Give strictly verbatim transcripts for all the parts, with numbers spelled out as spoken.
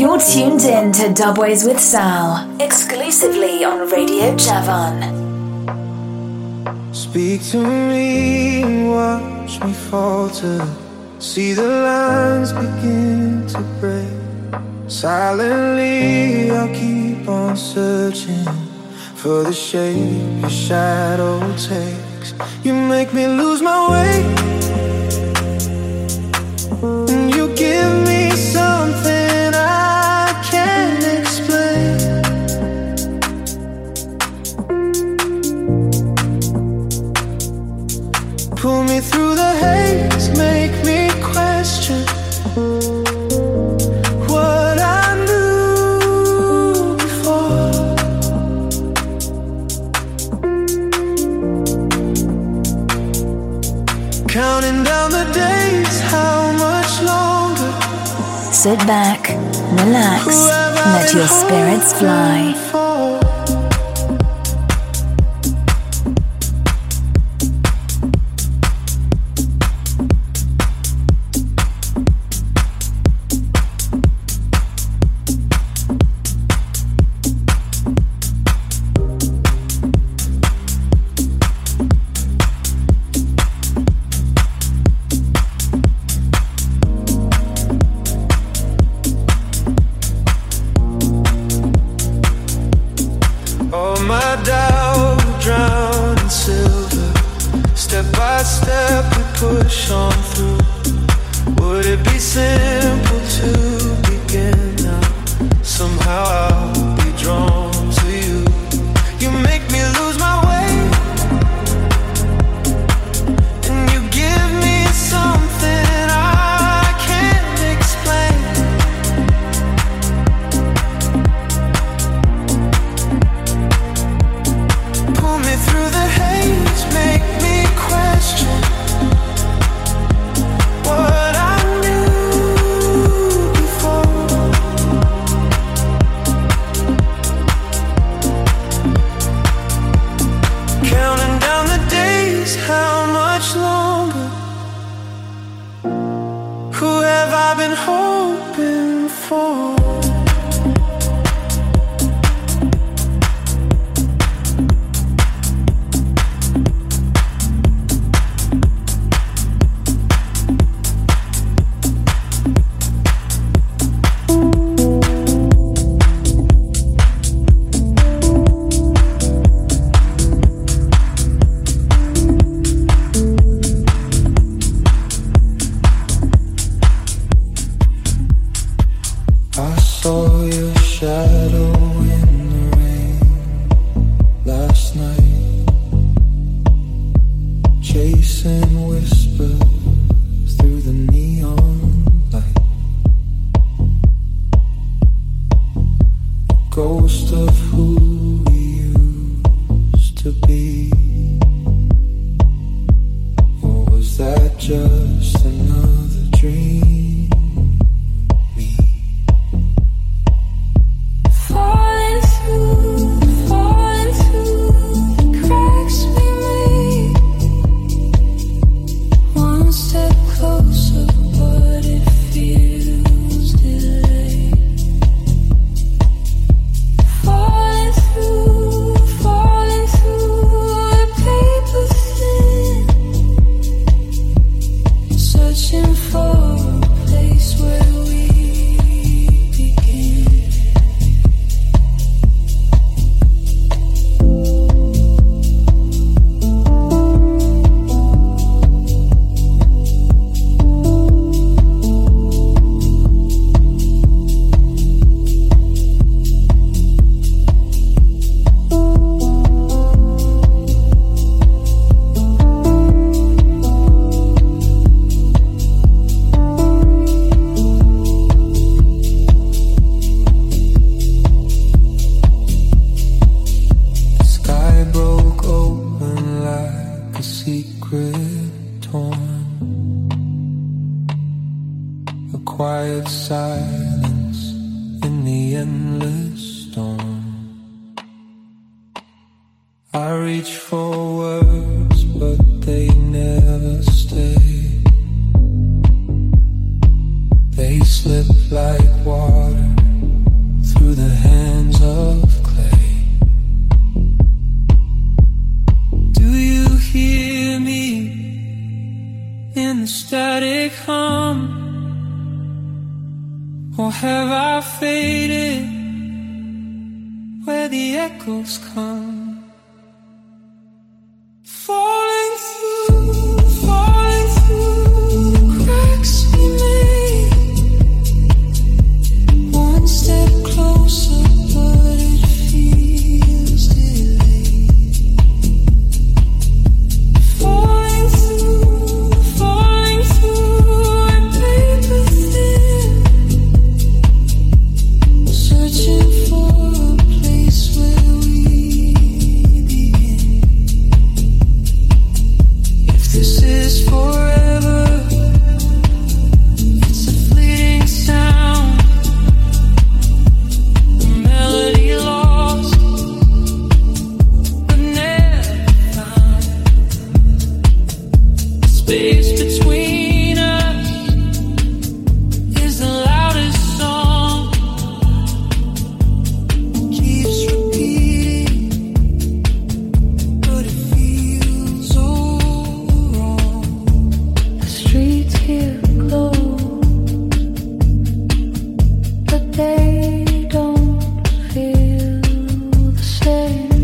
You're tuned in to Dubways with Sal, exclusively on Radio Javan. Speak to me and watch me falter. See the lines begin to break. Silently I'll keep on searching for the shape your shadow takes. You make me lose my way, and you give me something I can't explain. Pull me through the haze, make me question what I knew before. Counting down the days, how much longer? Sit back, relax, let your spirits fly. They slip like water static hum? Or have I faded where the echoes come? Falling through, falling through cracks we made. One step closer, but it feels delayed. Falling through, falling through our paper thin, searching for a place where we begin. If this is forever, it's a fleeting sound, a melody lost but never found. The space between us is the loudest song, keeps repeating, but it feels all wrong. The streets here close, but they don't feel the same.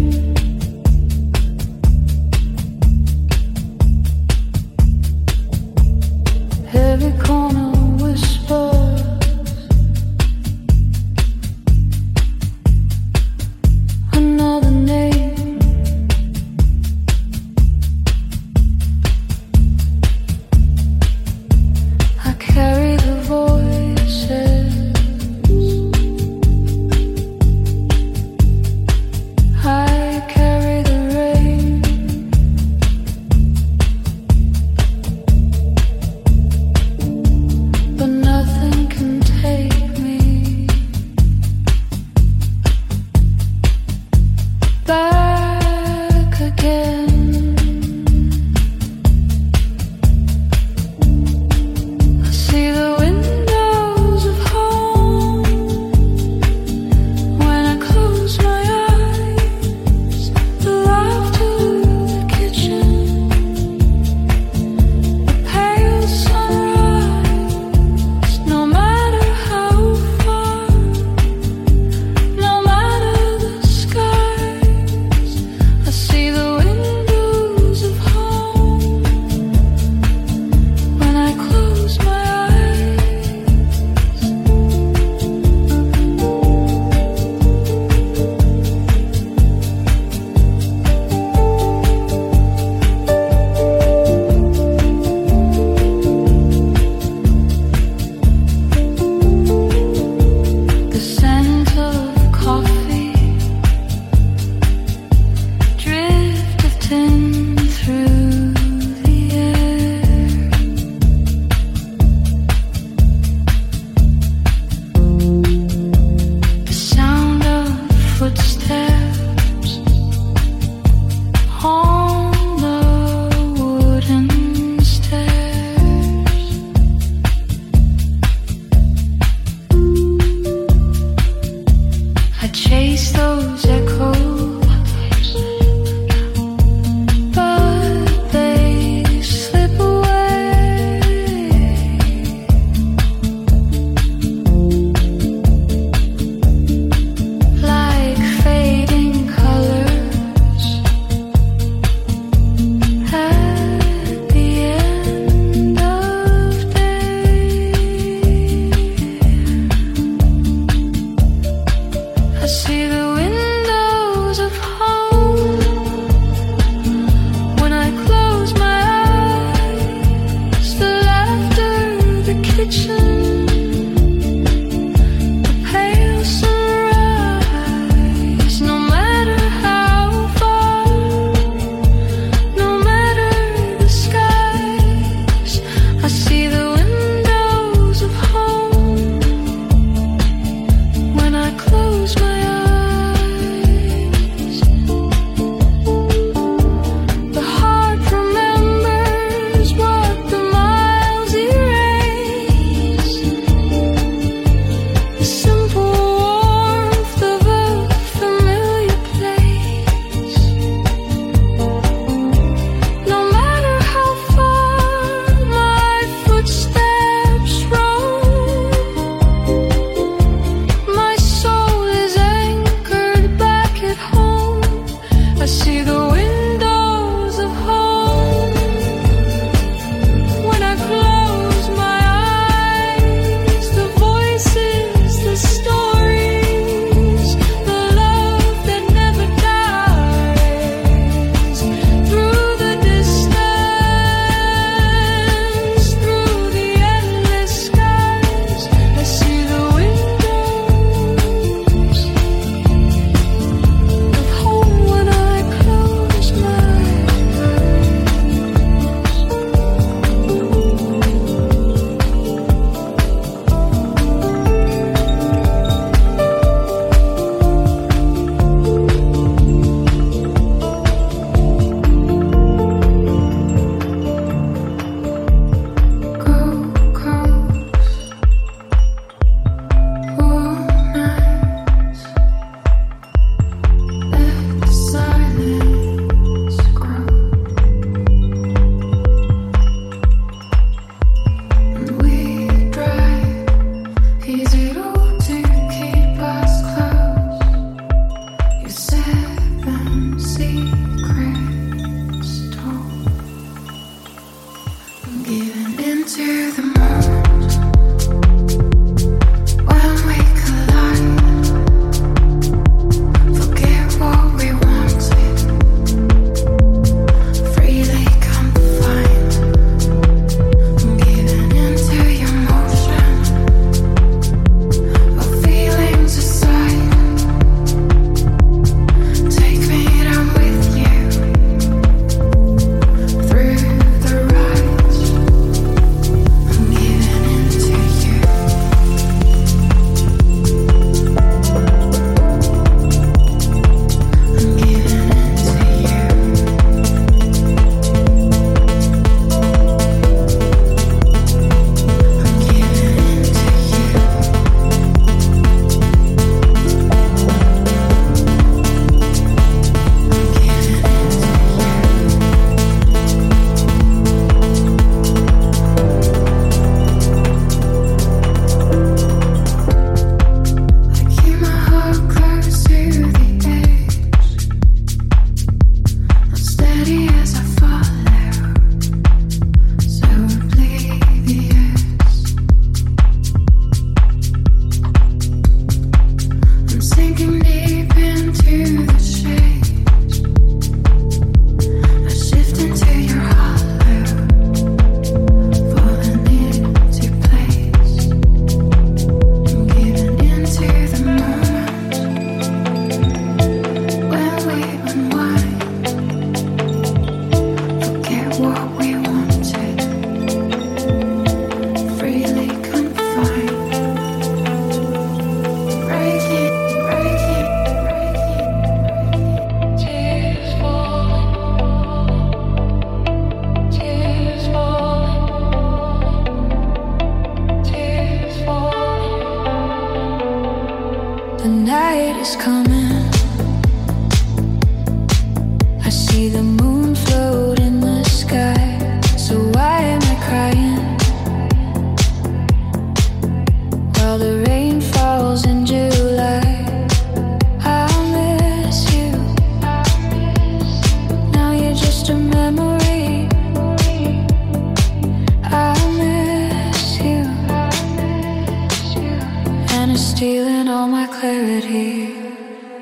Stealing all my clarity.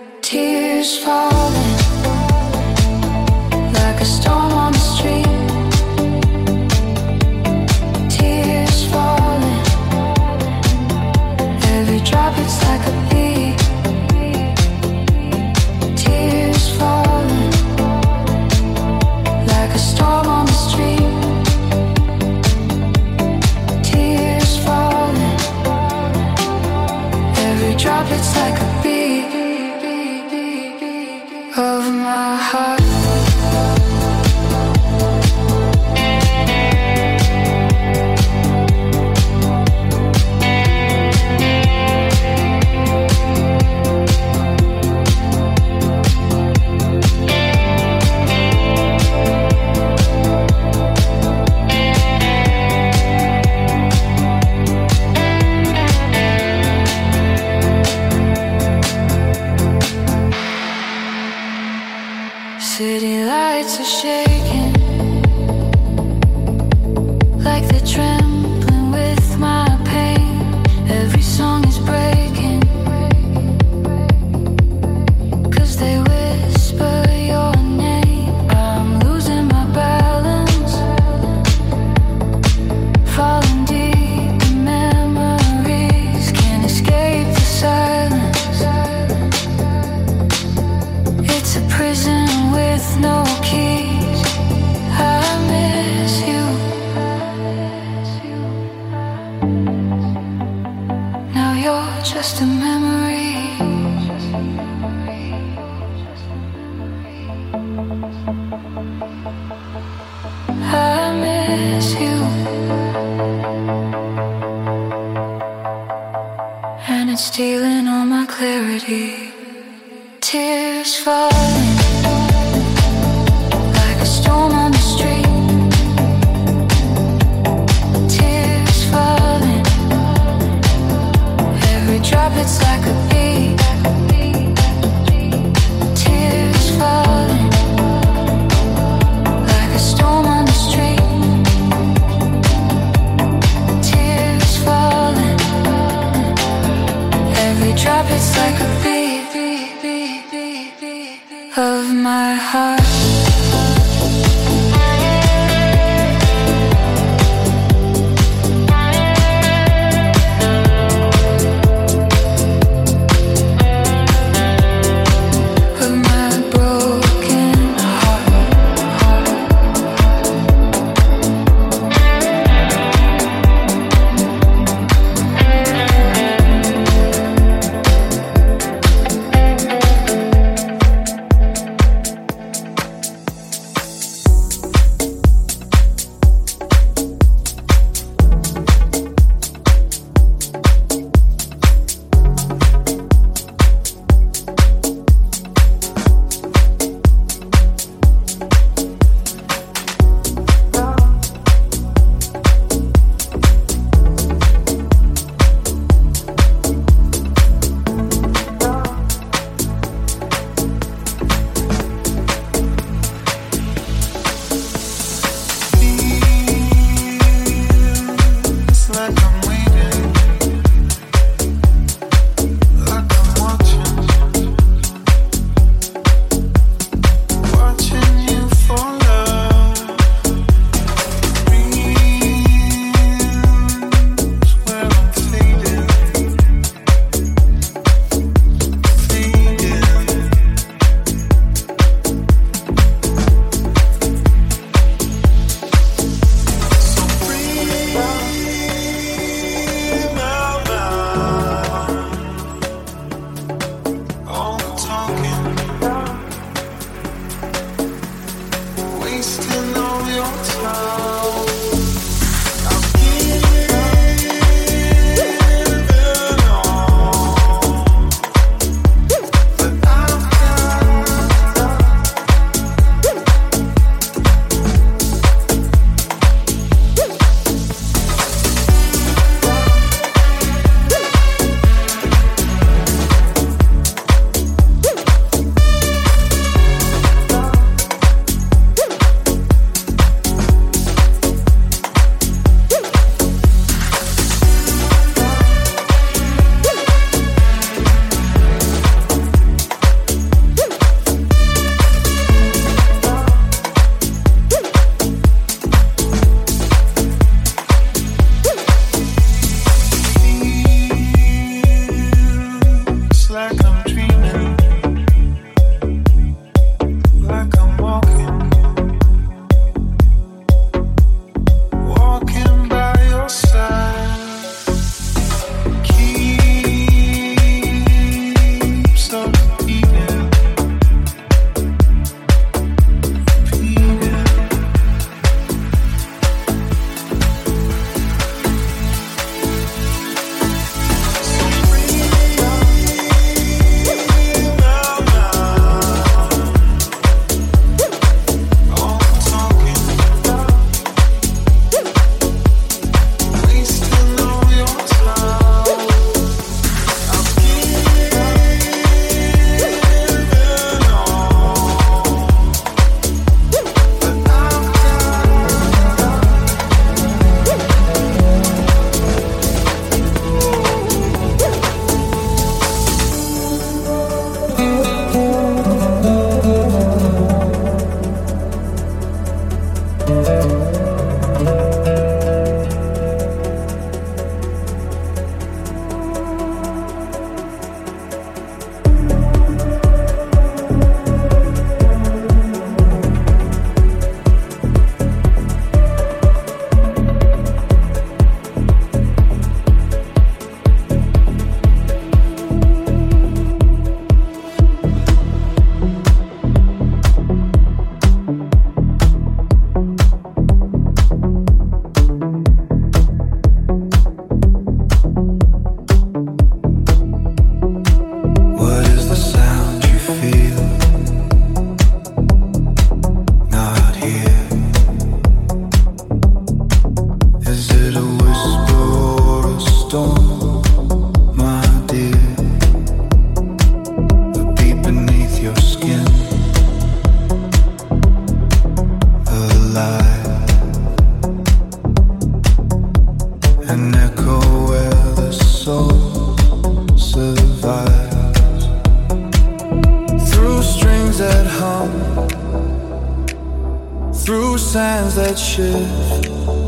shift.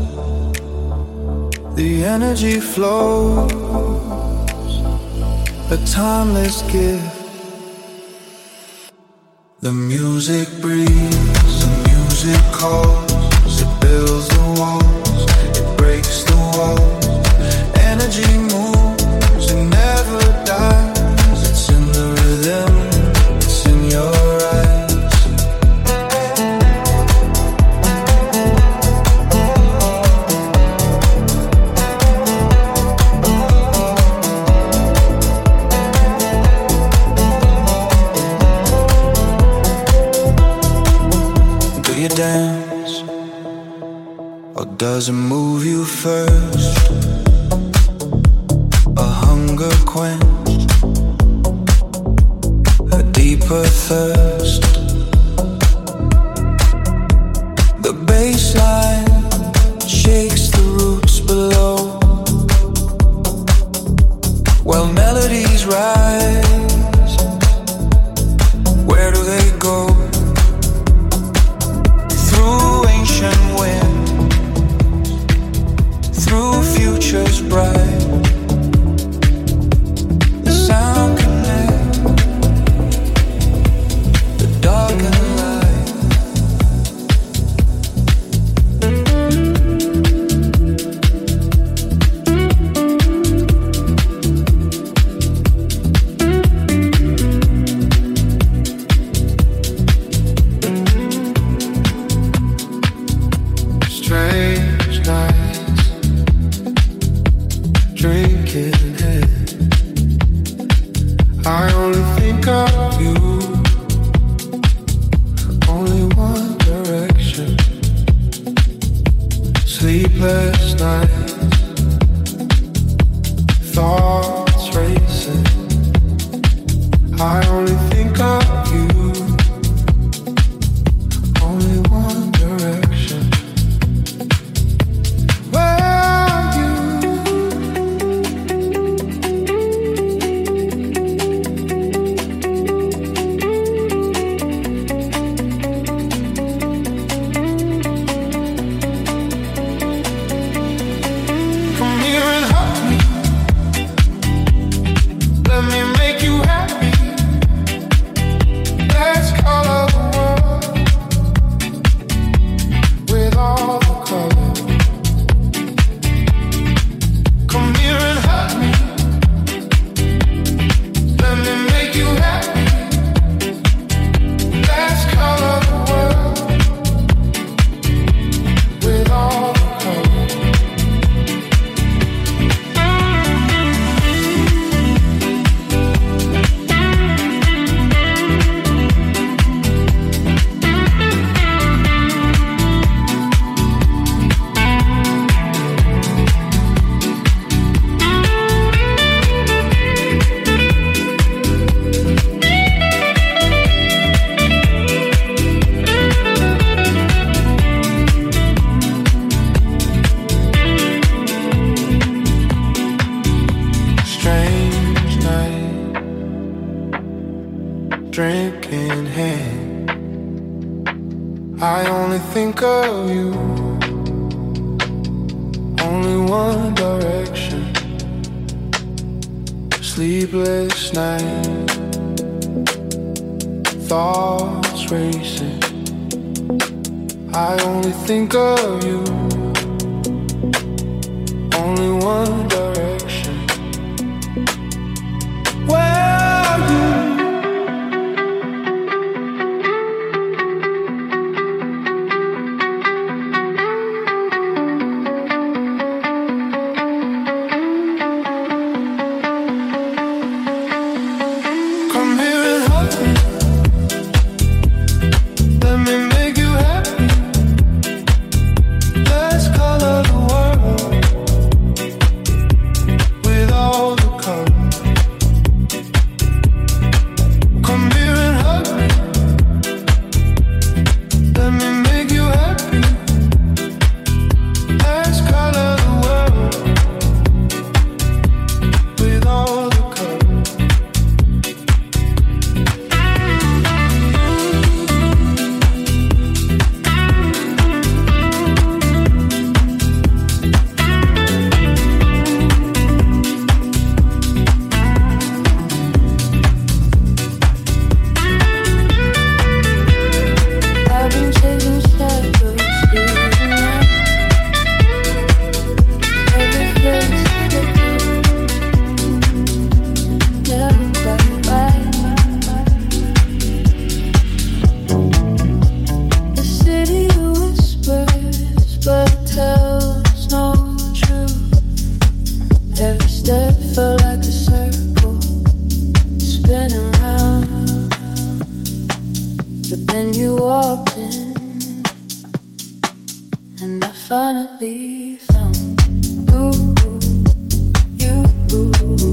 The energy flows, a timeless gift. The music breathes, the music calls, it builds the walls, it breaks the walls. Energy moves, it never dies. It's in the rhythm, it's in your eyes. Do you dance, or does it move you first? A hunger quenched, a deeper thirst. The bassline shakes the roots below, while melodies rise. Where do they go? Through ancient wind, through futures bright. The sound connects the dark and the light. Strange nights, drinking head. I only think of you, only one direction. Sleepless nights, thoughts racing. I only think of you, only one direction. Where are you? Come here and hug me. Let me make you happy. Let's color the world with all the color. Come here and hug me. Let me make you happy. Let's color the world with all the color. Strange night, drinking hand. I only think of you, only one direction. Sleepless night, thoughts racing. I only think of you, only one direction. Where are you? Come here and hug me. Let me make you happy. Let's color the world finally found you, you, you,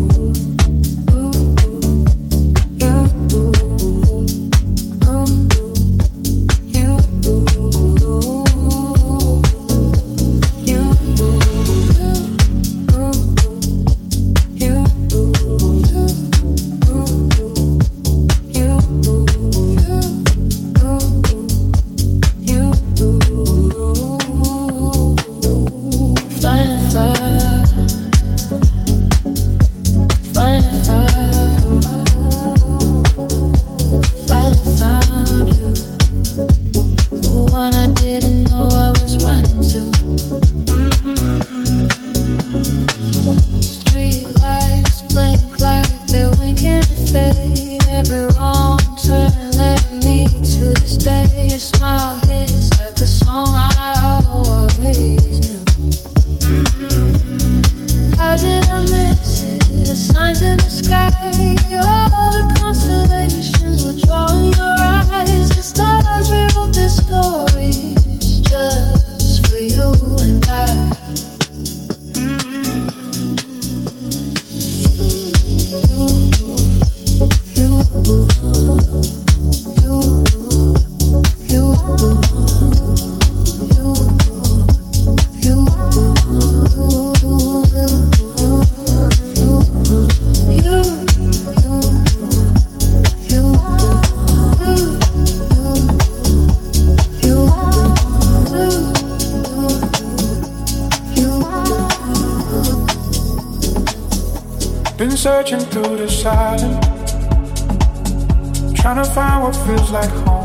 searching through the silence, trying to find what feels like home.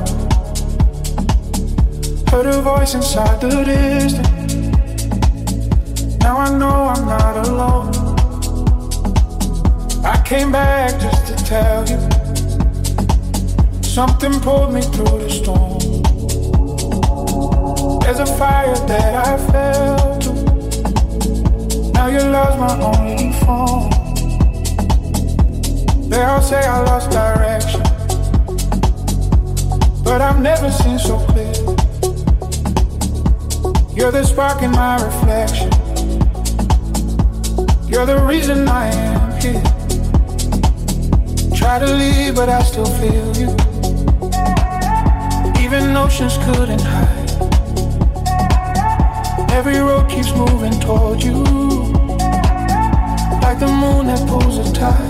Heard a voice inside the distance. Now I know I'm not alone. I came back just to tell you something pulled me through the storm. There's a fire that I felt too. Now your love's my only form. They all say I lost direction, but I've never seen so clear. You're the spark in my reflection. You're the reason I am here. Try to leave, but I still feel you. Even oceans couldn't hide. Every road keeps moving toward you, like the moon that pulls a tide.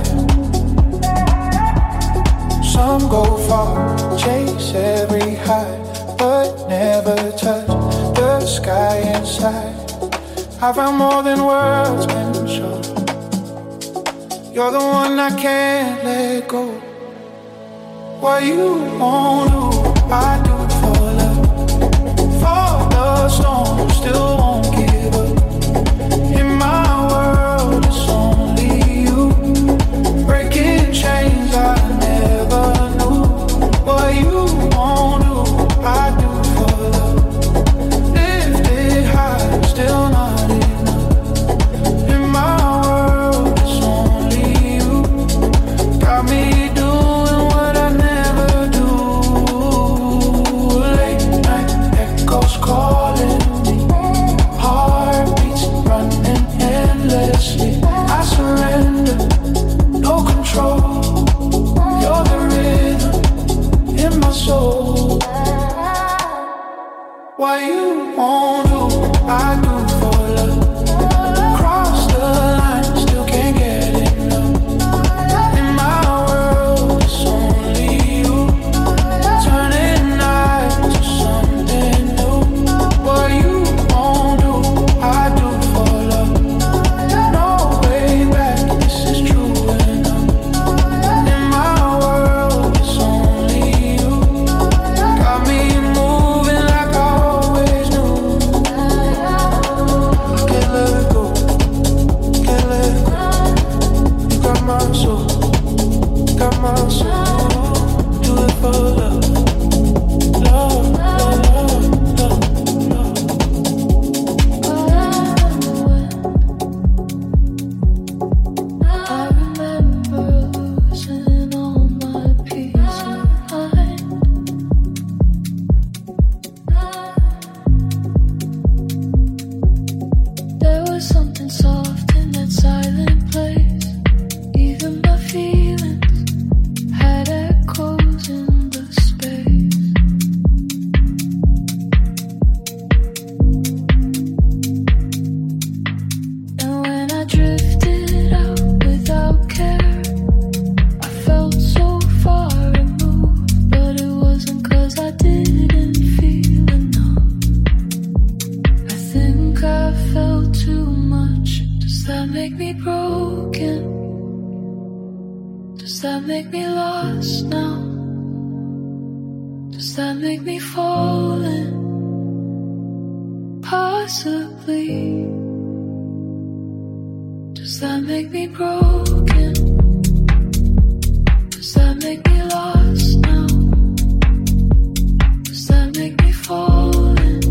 Some go far, chase every high, but never touch the sky inside. I found more than words can show. You're the one I can't let go. What you won't do, I do for love. For the storm, still won't give up. In my world, it's only you. Breaking chains I never knew. What you won't do, I do for love. Lifted high, still not enough. In my world, it's only you. Got me doing what I never do. Late night echoes calling me. Heartbeats running endlessly. I surrender, no control. You're the rhythm in my soul. What you won't do, I do for love. Cross the line, still can't get enough. In my world, it's only you. Turning night to something new. What you won't do, I do for love. No way back, this is true enough. In my world, it's only you. Got me moving like I always knew. too much? Does that make me broken? Does that make me lost now? Does that make me falling? Possibly. Does that make me broken? Does that make me lost now? Does that make me falling?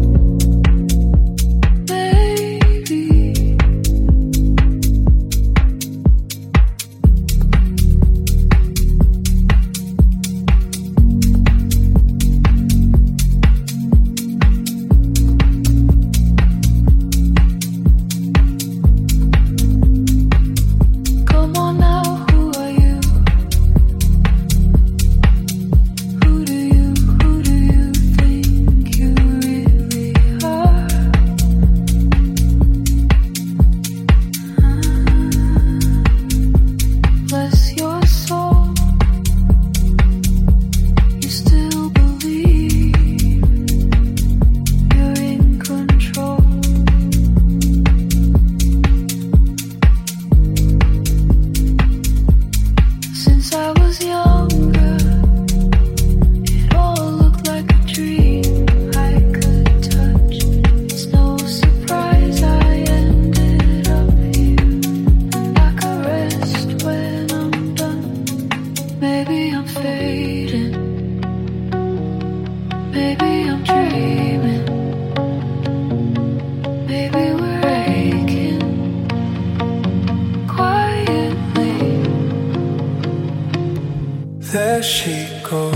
There she goes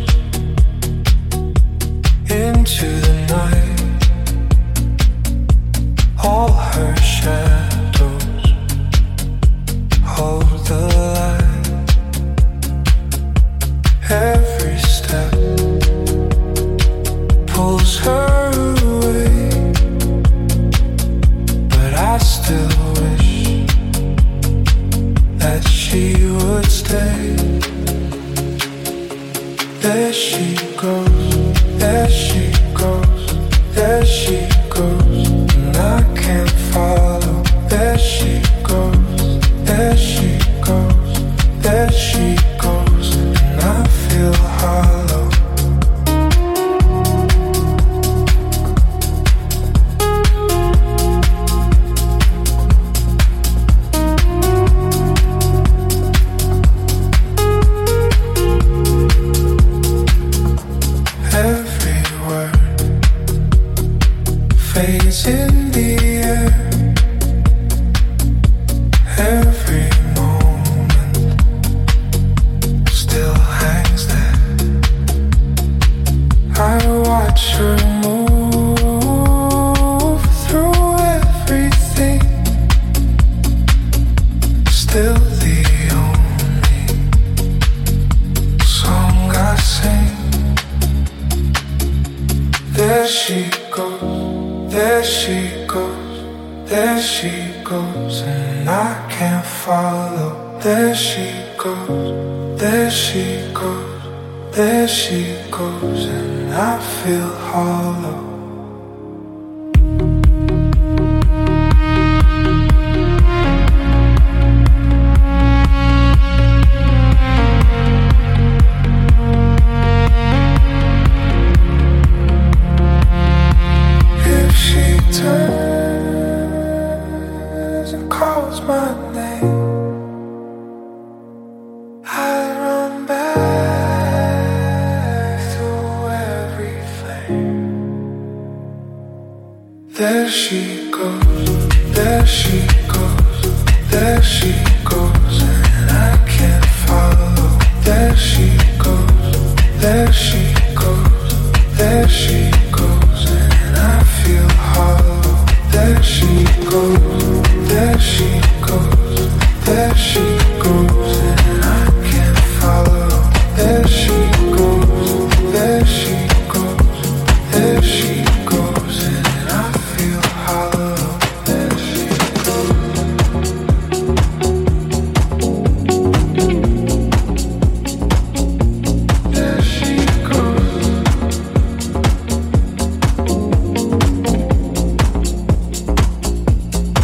into the night. All her shadows hold the light. Every step pulls her away, but I still wish that she would stay. There she goes, there she goes, there she goes, and I can't follow. There she goes, there she goes, there she goes, and I feel hollow. Fades in the air. Every moment still hangs there. I watch her move through everything. Still the only song I sing. There she goes. There she goes, there she goes, and I can't follow. There she goes, there she goes, there she goes, and I feel hollow. Turns and calls my name, I run back through every flame. There she goes, there she goes, there she goes, and I can't follow. There she goes, there she goes, there she goes, and I feel hollow. There she goes, there she goes, there she goes, and I can't follow. There she goes, there she goes, there she goes, and I feel hollow. There she There she goes.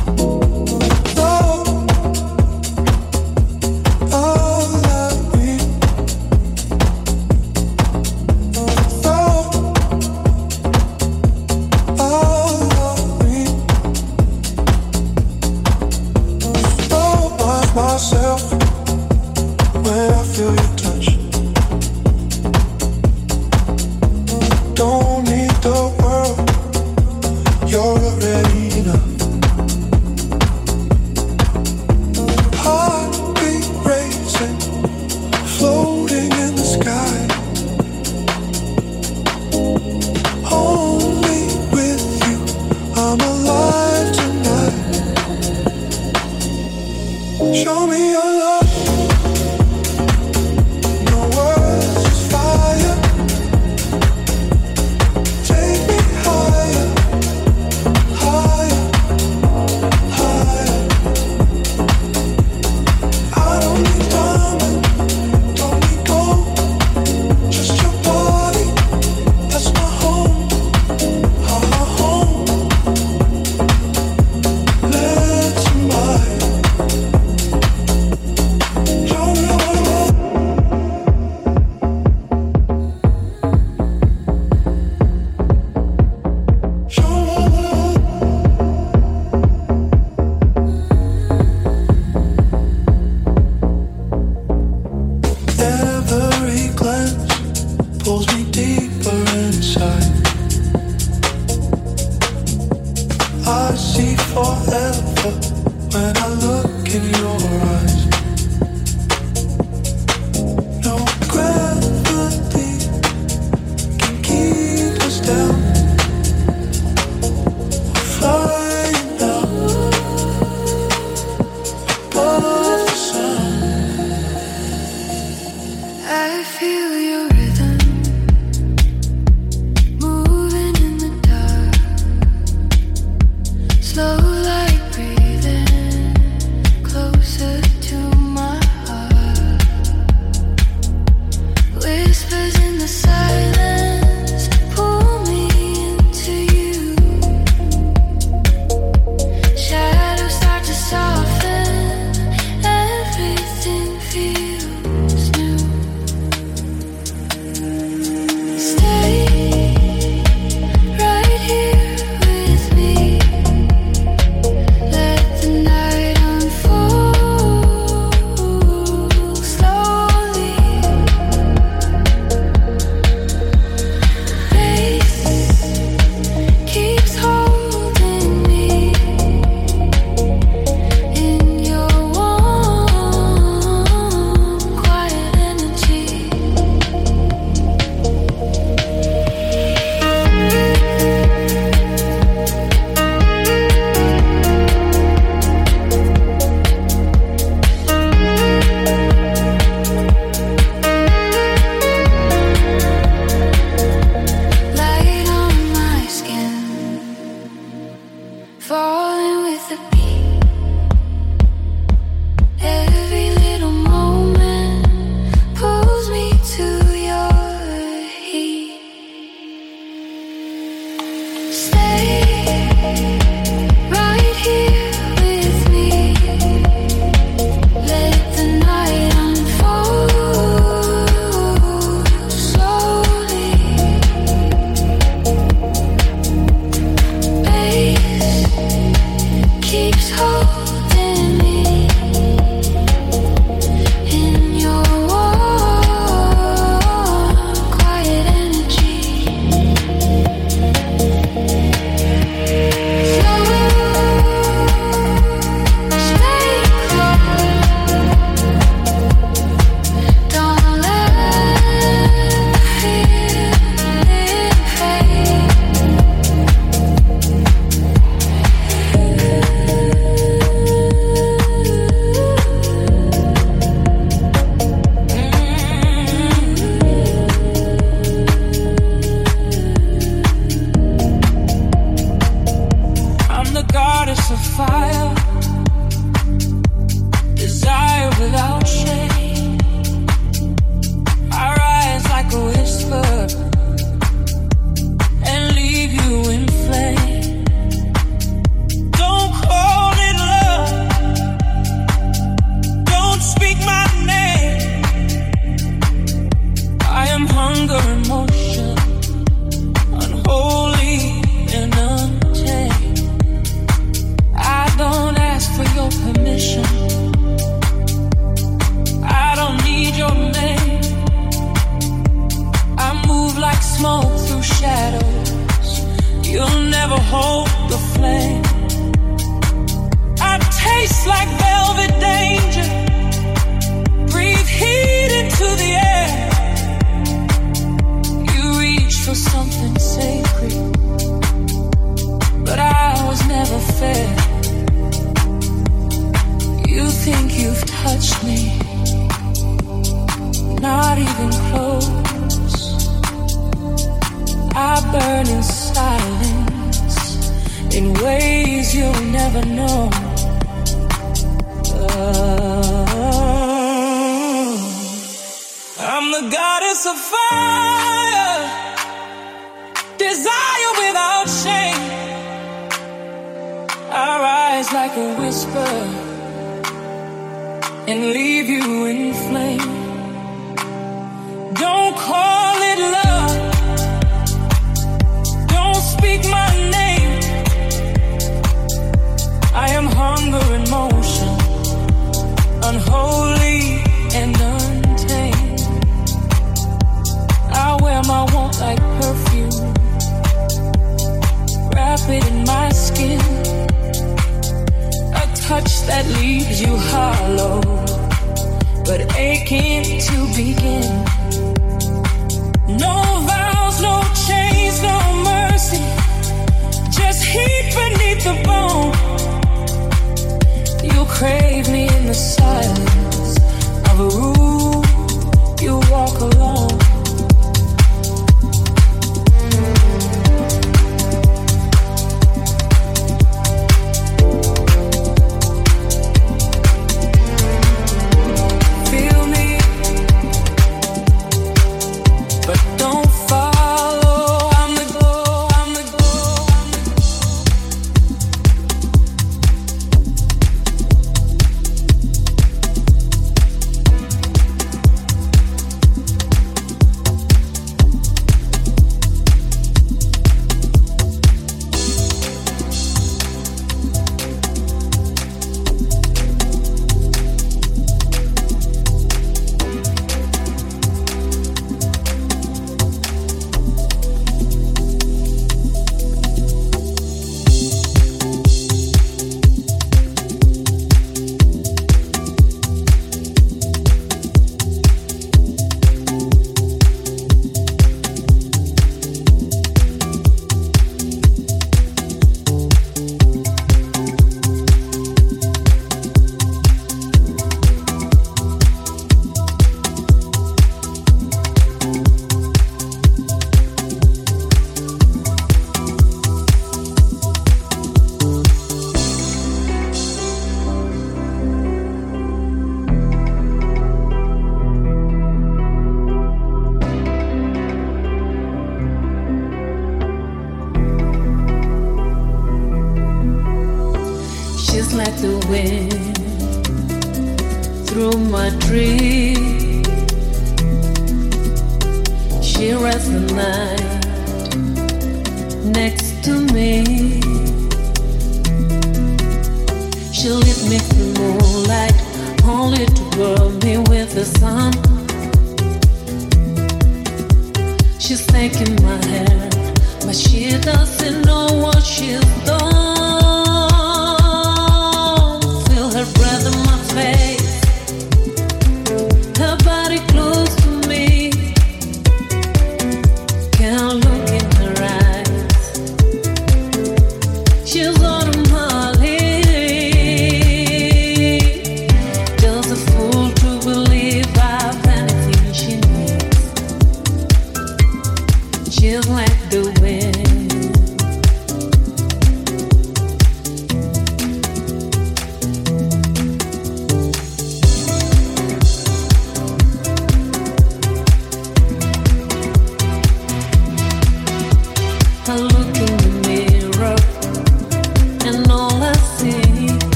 smoke through shadows. You'll never touch me, not even close. I burn in silence in ways you'll never know. Oh, I'm the goddess of fire, desire without shame. I rise like a whisper and leave you in flame. Don't call it love, don't speak my name. I am hunger in motion, unholy and untamed. I wear my want like perfume, wrap it in my skin. A touch that leaves you hollow, but aching to begin. No vows, no chains, no mercy, just heat beneath the bone. You crave me in the silence of a room you walk alone.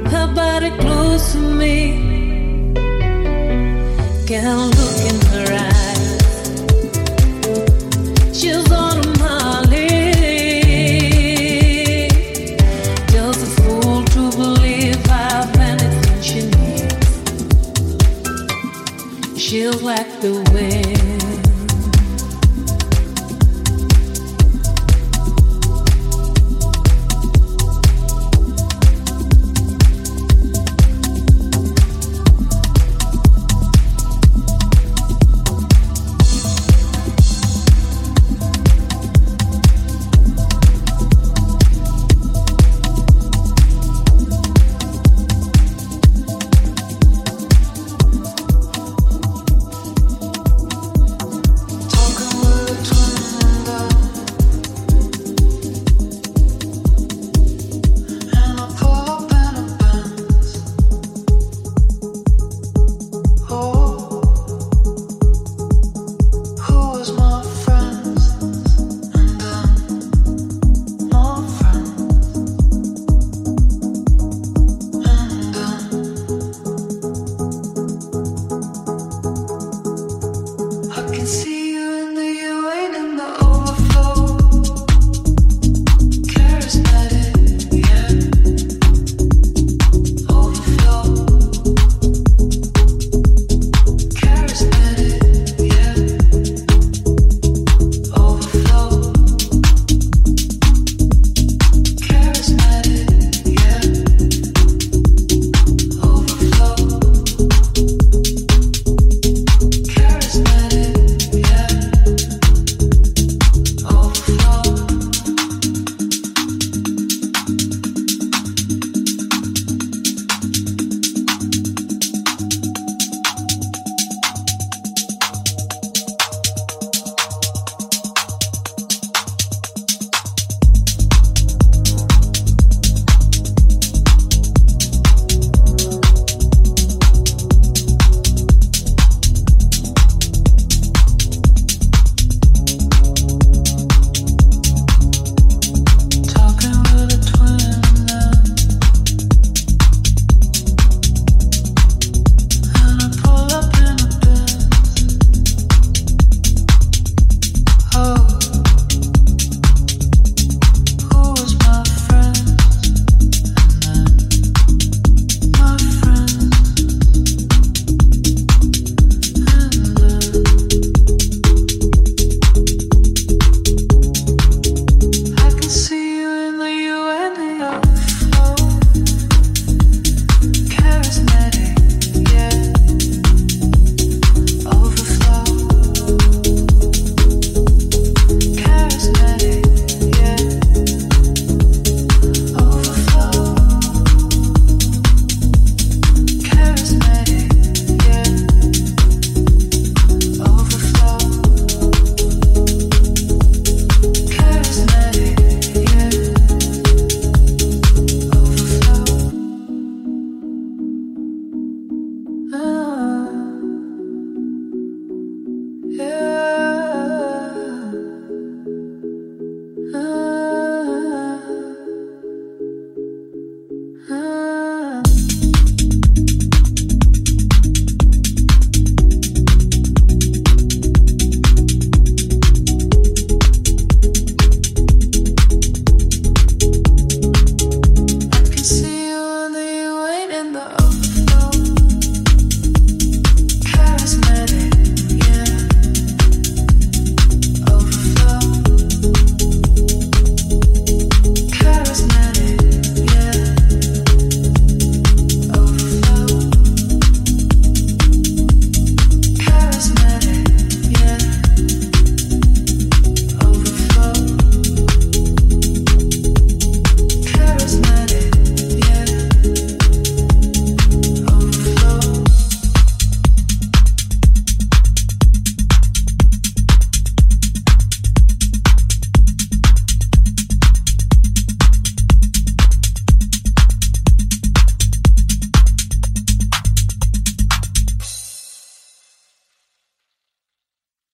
Can't look in her eyes.